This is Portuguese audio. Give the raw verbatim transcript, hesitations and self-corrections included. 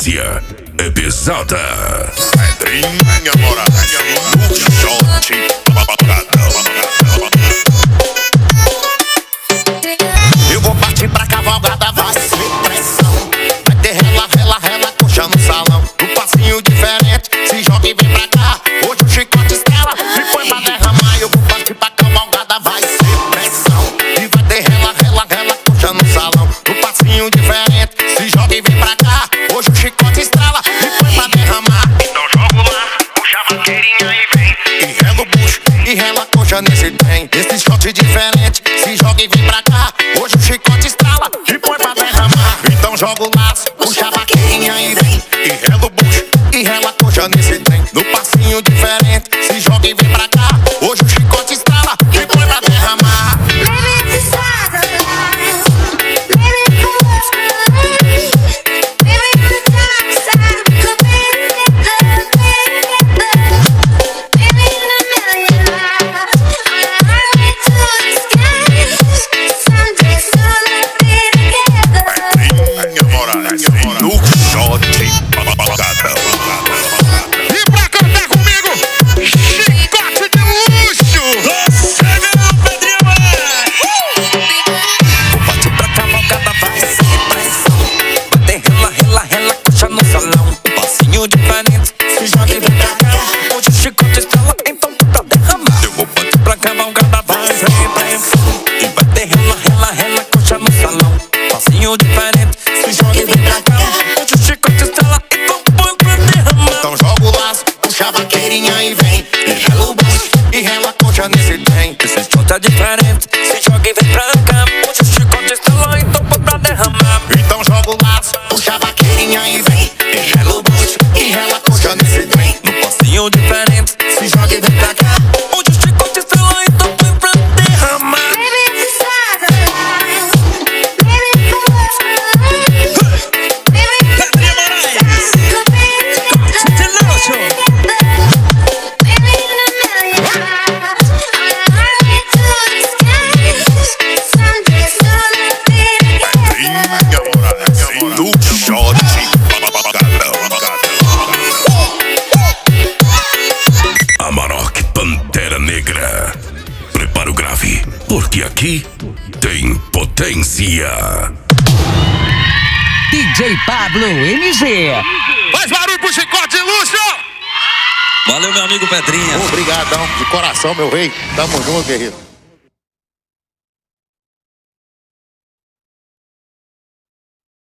potência é pesada. Pedrinha Moraes, no shot. Eu vou partir pra cavalgada, vai ser pressão. Vai ter rela, rela, rela, coxa no salão. Um passinho diferente, se joga e vem pra cá. Hoje o chicote estrela e põe pra derramar. Eu vou partir pra cavalgada, vai ser pressão. E vai ter rela, rela, rela, coxa no salão. Um passinho diferente, se joga e vem pra cá. Hoje o chicote estrela e põe pra derramar. Então joga o laço, puxa a vaqueirinha e vem. E rela o bucho, e rela a coxa nesse trem. Esse shot diferente, se joga e vem pra cá. Hoje o chicote estrala e põe pra derramar. Então joga o laço, puxa a vaqueirinha e vem. E rela o bucho, e rela a coxa nesse trem. No passinho diferente, se joga e vem pra cá. Hoje o chicote estrala e põe pra derramar. Diferente, se joga e vem pra cá. Hoje o chicote estrala e põe pra derramar. Então joga o laço, puxa a vaqueirinha e vem. E rela o bucho, e rela a coxa nesse trem. Esse shot é diferente, se joga e vem pra cá. Hoje o chicote estrala e põe pra derramar. Então joga o laço, puxa a vaqueirinha e vem. E rela o bucho, e rela a coxa nesse trem. No passinho diferente, se joga e vem pra cá. Hoje o chicote estrala e põe pra derramar. Amarok Pantera Negra. Prepara o grave, porque aqui tem potência. D J Pablo M G. Faz barulho pro chicote de luxo! Valeu, meu amigo Pedrinha. Obrigadão, de coração, meu rei. Tamo junto, guerreiro.